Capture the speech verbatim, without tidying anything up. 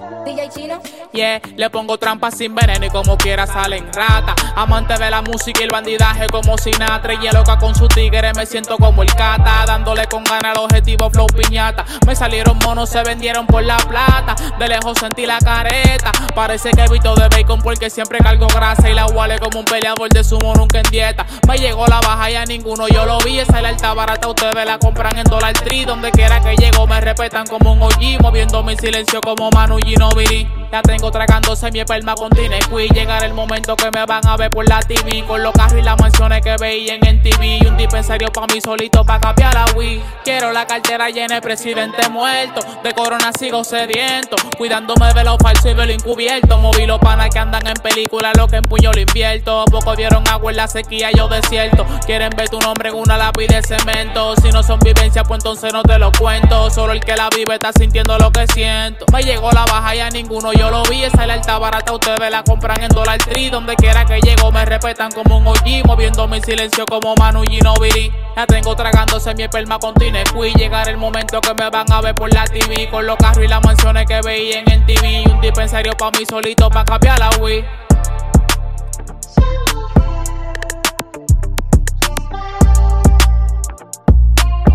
D J Chino. Yeah, le pongo trampas sin veneno y como quiera salen rata. Amante de la música y el bandidaje como Sinatra. Y loca con su tigre me siento como el Cata, dándole con ganas al objetivo flow piñata. Me salieron monos, se vendieron por la plata. De lejos sentí la careta. Parece que evito de bacon porque siempre cargo grasa. Y la huele como un peleador de sumo nunca en dieta. Me llegó la baja y a ninguno yo lo vi. Esa es la alta barata, ustedes la compran en Dollar Tree. Donde quiera que llego me respetan como un O G. Moviendo mi silencio como Manu Ginobili. Ya tengo tragándose mi esperma con Tinequi. Llegará el momento que me van a ver por la T V. Con los carros y las mansiones que veían en T V. Y un dispensario pa' mí solito pa' cambiar la Wii. Quiero la cartera llena de presidente muerto. De corona sigo sediento. Cuidándome de lo falso y de lo encubierto. Moví los panas que andan en película. Lo que empuño lo invierto. Poco dieron agua en la sequía, yo desierto. Quieren ver tu nombre en una lápiz de cemento. Si no son vivencias pues entonces no te lo cuento. Solo el que la vive está sintiendo lo que siento. Me llegó la baja y a ninguno yo lo vi. Esa es la alta barata, ustedes la compran en Dollar Tree. Donde quiera que llego me respetan como un O G. Moviendo mi silencio como Manu Ginobili. La tengo tragándose mi esperma con Tinequi. Llegará el momento que me van a ver por la T V. Con los carros y las mansiones que veían en T V. Y un dispensario pa' mí solito pa' cambiar la Wii.